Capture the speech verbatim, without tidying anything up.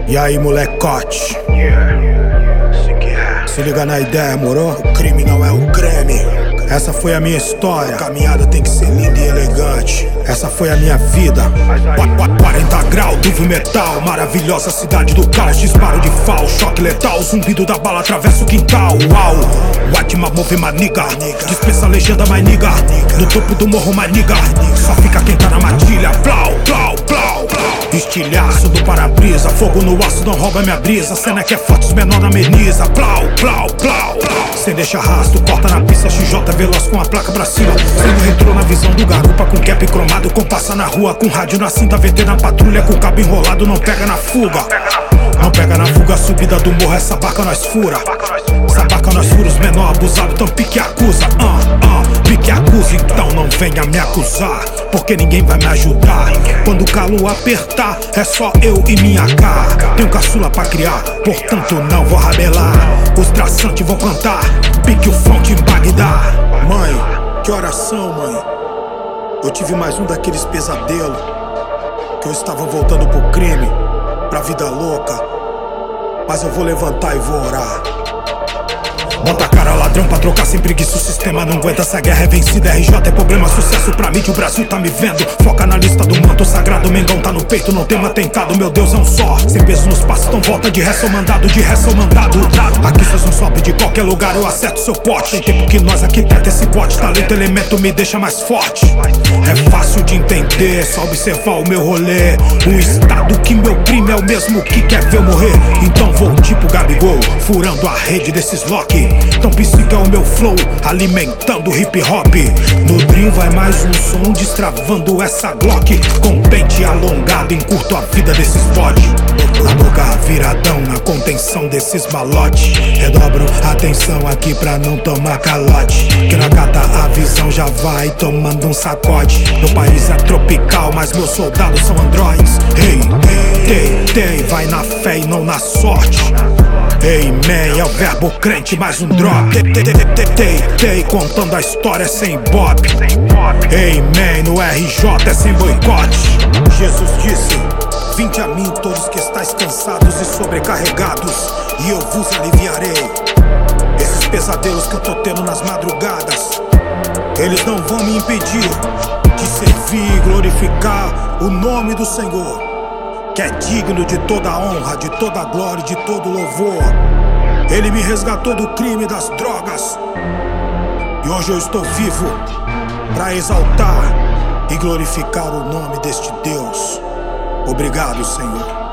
E aí, molecote? Se liga na ideia, moro? O crime não é o creme. Essa foi a minha história. A caminhada tem que ser linda e elegante. Essa foi a minha vida. Quarenta graus, duve metal. Maravilhosa cidade do caos. Disparo de fal, choque letal. Zumbido da bala atravessa o quintal. Uau, Watma move maniga. Dispensa a legenda, mais niga. No topo do morro, mais niga. Só fica quem tá na matilha. Plau, plau, plau. Estilhaço do para-brisa. Fogo no aço, não rouba minha brisa. Cena que é forte, os menor na ameniza. Plau, plau, plau. Cê deixa rastro, corta na pista. X J veloz com a placa pra cima. Sendo retrô na visão do garupa. Com cap cromado, com passa na rua. Com rádio na cinta, V T na patrulha. Com cabo enrolado, não pega na fuga. Não pega na fuga, subida do morro. Essa barca nós fura. Essa barca nós fura, os menor abusado. Então pique acusa, ah, ah, pique acusa. Então não venha me acusar, porque ninguém vai me ajudar. Quando o calo apertar, é só eu e minha cara. Tenho caçula pra criar, portanto não vou rabelar. Os traçantes vão cantar, pique o fonte em Bagdá. Mãe, que oração, mãe. Eu tive mais um daqueles pesadelos. Que eu estava voltando pro crime, pra vida louca. Mas eu vou levantar e vou orar. Bota a cara ladrão pra trocar sem preguiça. O sistema não aguenta, essa guerra é vencida. R J é problema, sucesso pra mídia, o Brasil tá me vendo. Foca na lista do manto sagrado, Mengão tá no peito, não tem um atentado. Meu Deus é um só, sem peso nos passos, então volta de ré, sou mandado, de ré, sou mandado. Aqui vocês não sobem de qualquer lugar, eu acerto seu pote. Tem tempo que nós arquiteta esse pote, talento, elemento me deixa mais forte. É fácil de entender, só observar o meu rolê. O estado que meu crime é o mesmo que quer ver eu morrer. Então vou tipo Gabigol, furando a rede desses lock. Então psica é o meu flow, alimentando hip hop. No drill vai mais um som, destravando essa Glock. Com pente alongado, encurto a vida desses bode. Na boca viradão, na contenção desses malote. Redobro atenção aqui pra não tomar calote. Que na cata a visão já vai tomando um sacode. Meu país é tropical, mas meus soldados são androides. Hey, hey, hey, vai na fé e não na sorte. Ei, man, é o verbo crente, mais um drop. Tei, tei, contando a história sem bob. Ei, man, no R J é sem boicote. Jesus disse: vinde a mim todos que estáis cansados e sobrecarregados, e eu vos aliviarei. Esses pesadelos que eu tô tendo nas madrugadas, eles não vão me impedir de servir e glorificar o nome do Senhor, que é digno de toda a honra, de toda a glória e de todo louvor. Ele me resgatou do crime e das drogas, e hoje eu estou vivo para exaltar e glorificar o nome deste Deus. Obrigado, Senhor.